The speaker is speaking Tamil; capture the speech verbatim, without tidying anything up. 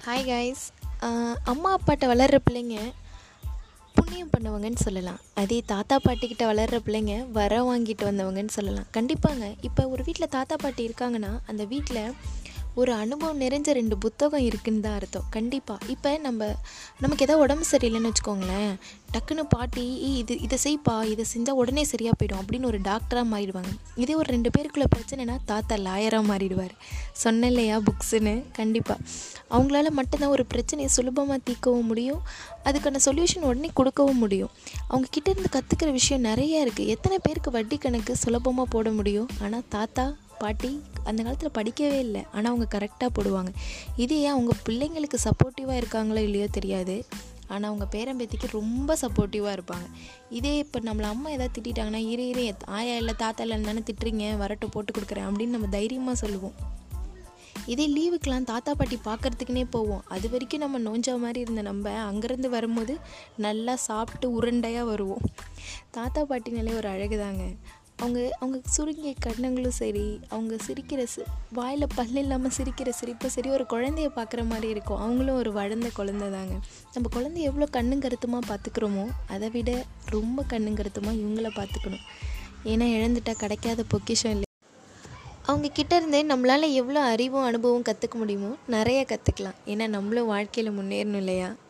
Hi guys. அம்மா அப்பாட்ட வளர்கிற பிள்ளைங்க புண்ணியம் பண்ணவங்கன்னு சொல்லலாம். அதே தாத்தா பாட்டிக்கிட்ட வளர்கிற பிள்ளைங்க வர வாங்கிட்டு வந்தவங்கன்னு சொல்லலாம். கண்டிப்பாங்க. இப்போ ஒரு வீட்டில் தாத்தா பாட்டி இருக்காங்கன்னா அந்த வீட்டில் ஒரு அனுபவம் நிறைஞ்ச ரெண்டு புத்தகம் இருக்குன்னு தான் அர்த்தம். கண்டிப்பாக. இப்போ நம்ம நமக்கு எதாவது உடம்பு சரியில்லைன்னு வச்சுக்கோங்களேன், டக்குன்னு பாட்டி இது இதை செய்ப்பா, இதை செஞ்சால் உடனே சரியாக போயிடும் அப்படின்னு ஒரு டாக்டராக மாறிடுவாங்க. இதே ஒரு ரெண்டு பேருக்குள்ளே பிரச்சனைனா தாத்தா லாயராக மாறிடுவார். சொன்ன இல்லையா புக்ஸுன்னு. கண்டிப்பாக அவங்களால மட்டும்தான் ஒரு பிரச்சனையை சுலபமாக தீர்க்கவும் முடியும், அதுக்கான சொல்யூஷன் உடனே கொடுக்கவும் முடியும். அவங்க கிட்டேருந்து கற்றுக்கிற விஷயம் நிறையா இருக்குது. எத்தனை பேருக்கு வட்டி கணக்கு சுலபமாக போட முடியும்? ஆனால் தாத்தா பாட்டி அந்த காலத்தில் படிக்கவே இல்லை, ஆனால் அவங்க கரெக்டாக போடுவாங்க. இதே அவங்க பிள்ளைங்களுக்கு சப்போர்ட்டிவாக இருக்காங்களோ இல்லையோ தெரியாது, ஆனால் அவங்க பேரம்பேத்திக்கு ரொம்ப சப்போர்ட்டிவாக இருப்பாங்க. இதே இப்போ நம்மளை அம்மா எதாவது திட்டாங்கன்னா, இரு இரு ஆயா இல்லை தாத்தா இல்லைன்னு தானே திட்டுறீங்க, வரட்டும் போட்டு கொடுக்குறேன் அப்படின்னு நம்ம தைரியமாக சொல்லுவோம். இதே லீவுக்கெலாம் தாத்தா பாட்டி பார்க்குறதுக்குனே போவோம். அது வரைக்கும் நம்ம நோஞ்சா மாதிரி இருந்த நம்ம அங்கேருந்து வரும்போது நல்லா சாப்பிட்டு உருண்டையாக வருவோம். தாத்தா பாட்டினாலே ஒரு அழகு தாங்க. அவங்க அவங்க சுருங்கிய கண்ணங்களும் சரி, அவங்க சிரிக்கிற சி வாயில் பல் இல்லாமல் சிரிக்கிற சிரிப்பும் சரி, ஒரு குழந்தைய பார்க்குற மாதிரி இருக்கும். அவங்களும் ஒரு வளர்ந்த குழந்தை தாங்க. நம்ம குழந்தைய எவ்வளோ கண்ணும் கருத்துமாக பார்த்துக்குறோமோ அதை விட ரொம்ப கண்ணும் கருத்துமாக இவங்கள பார்த்துக்கணும். ஏன்னா இழந்துட்டால் கிடைக்காத பொக்கிஷம் இல்லை. அவங்க கிட்டேருந்தே நம்மளால் எவ்வளோ அறிவும் அனுபவம் கற்றுக்க முடியுமோ நிறைய கற்றுக்கலாம். ஏன்னா நம்மளும் வாழ்க்கையில் முன்னேறணும் இல்லையா?